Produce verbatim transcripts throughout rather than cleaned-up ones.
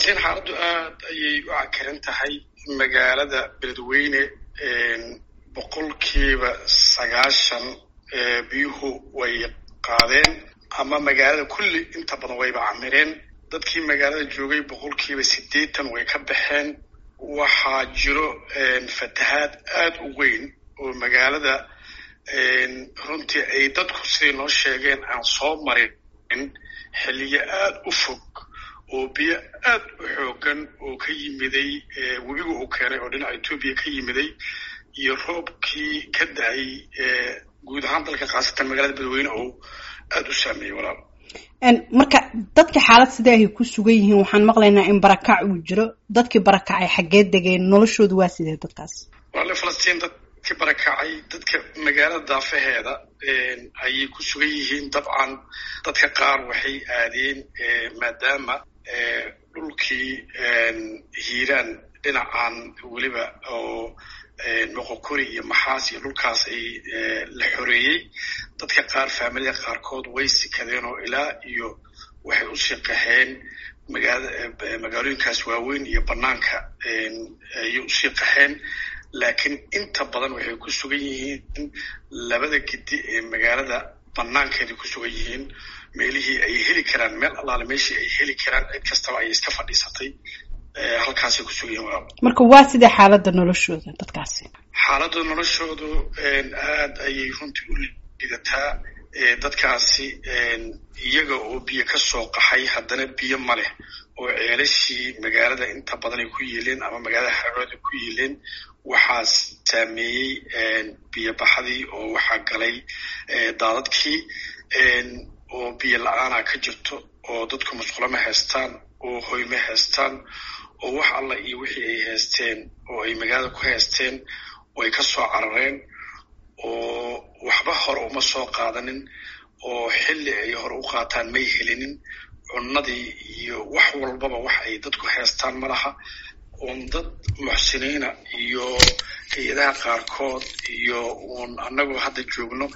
falastiin xaaladu aad ayay u cakaran tahay magaalada beledweyne boqolkiiba sagaashan biyuhu way qaadeen ama magaalada kulli inta badan wayba camireen dadkii magaalada joogay boqolkiiba siddeetan way ka baxeen waxaa jiro fatahaad aad u weyn oo magaalada runtii ay dadku siday noo sheegeen aan soo marin xilliyo aad u fog oo biyo aad u xoogan oo ka yimiday webiga uu keenay oo dhinaca Ethiopia ka yimiday iyo roobkii ka da'ay guud ahaan dalka qaasatan magaalada Beledweyne oo aad u saameeyay walaal en marka dadka xaalad sidee ay ku sugan yihiin waxaan maqlaynaa in barakac uu jiro dadkii barakacay xageed degeen noloshoodu waa sidee dadkaas walaal Falastiin dadkii barakacay dadka magaalada daafaheeda ayay ku sugan yihiin dabcan dadka qaar waxay aadeen maadaama dhulkii hiiraan dhinacan weliba oo noqokori iyo maxaas iyo dhulkaas ay la xoreeyey dadka qaar faamilada qaarkood way sikadeen oo ilaa iyo waxay u shaqaxeen magaalada magaalooyinkaas waaweyn iyo banaanka ay u shaqaxeen laakiin inta badan waxay ku sugan yihiin labada gidi ee magaalada banaankeeda ku sugan yihiin meelihii ay heli karaan meel allaale meeshii ay heli karaan cid kastaba ay iska fadhiisatay halkaasay ku sugan yihiin walaal marka waa sidee xaaladda noloshooda dadkaasi xaaladda noloshoodu aad ayay runtii u liidataa dadkaasi iyaga oo biyo ka soo qaxay haddana biyo ma leh oo ceelashii magaalada inta badan ay ku yiileen ama magaalada xarooda ku yiileen waxaa saameeyey biyobaxdii oo waxaa galay daadadkii oo biyo la-aanaa ka jirto oo dadku musqulo ma haystaan oo hoy ma haystaan oo wax alla iyo wixii ay haysteen oo ay magaalada ku haysteen oo ay ka soo carareen oo waxba hore uma soo qaadanin oo xilli ay hore u qaataan may helinin cunnadii iyo wax walbaba wax ay dadku haystaan ma laha uun dad muxsiniina iyo hay-adaha qaarkood iyo uun annagoo hadda joogno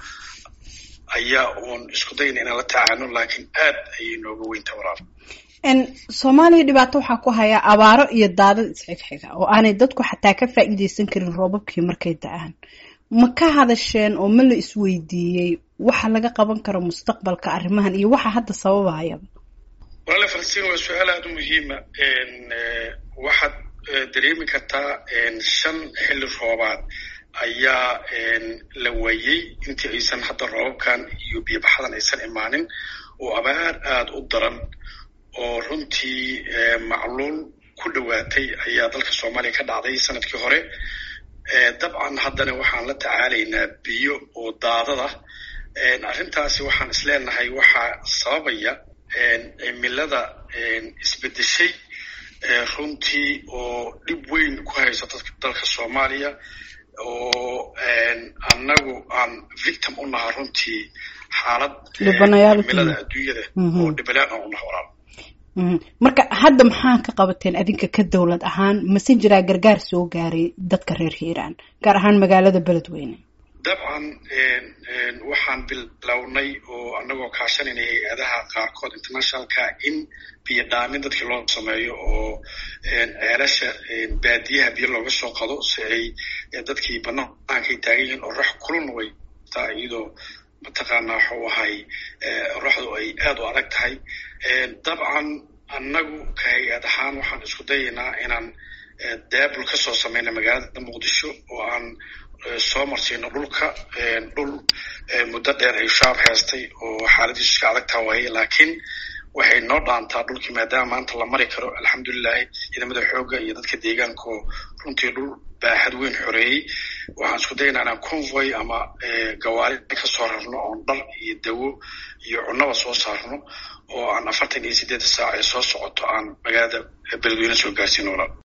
ayaa uun isku dayna inaan la tacaano laakiin aad ayay nooga weynta walaal en Soomaaliya dhibaato waxaa ku haya abaaro iyo daadad isxigxiga oo aanay dadku xataa ka faa'iideysan karin roobabkii markay da'aan ma ka hadasheen oo ma la isweydiiyey waxa laga qaban karo mustaqbalka arrimahan iyo waxa hadda sababaya walaal Falastiin waa su'aal aad u muhiim ah waxaad dareemi kartaa shan xilli roobaad ayaa la waayey intii aysan hadda roobabkan iyo biyobaxadan aysan imaanin oo abaar aad u daran oo runtii macluul ku dhawaatay ayaa dalka Soomaaliya ka dhacday sanadkii hore dabcan haddana waxaan la tacaalaynaa biyo oo daadada arrintaasi waxaan isleenahay waxaa sababaya cimilada isbedeshay runtii oo dhib weyn ku haysa dalka Soomaaliya oo annagu aan victim u nahay runtii xaalad cimilada adduunyada oo dhibalaan u nahay walaal marka hadda maxaa ka qabateen adinka ka dawlad ahaan mase jiraa gargaar soo gaaray dadka reer Hiiraan gaar ahaan magaalada Beledweyne dabcan waxaan bilownay oo annagoo kaashanayna hay-adaha qaarkood internationalka in biyo dhaamin dadkii loo sameeyo oo ceelasha baadiyaha biyo looga soo qado si ay dadkii bannaankay taagan yihiin oo rax kulun way taa iyadoo mataqaanaa waxuu ahay raxdu ay aad u adag tahay dabcan annagu ka hay-ad ahaan waxaan isku dayaynaa inaan daabul ka soo samayna magaalada Muqdisho oo aan soo marsiino dhulka dhul muddo dheer ay shaab haystay oo xaaladiisu iska adag tahay waaye laakiin waxay noo dhaantaa dhulkii maadaama maanta la mari karo alxamdulilahi ciidamada xoogga iyo dadka deegaanka oo runtii dhul baaxad weyn xoreeyey waxaan isku dayaynaa inaan convoy ama gawaari ka soo rarno oon dhar iyo dawo iyo cunnaba soo saarno oo aan afartan iyo siddeed saac ee soo socoto aan magaalada Beledweyne soo gaarsiino walaal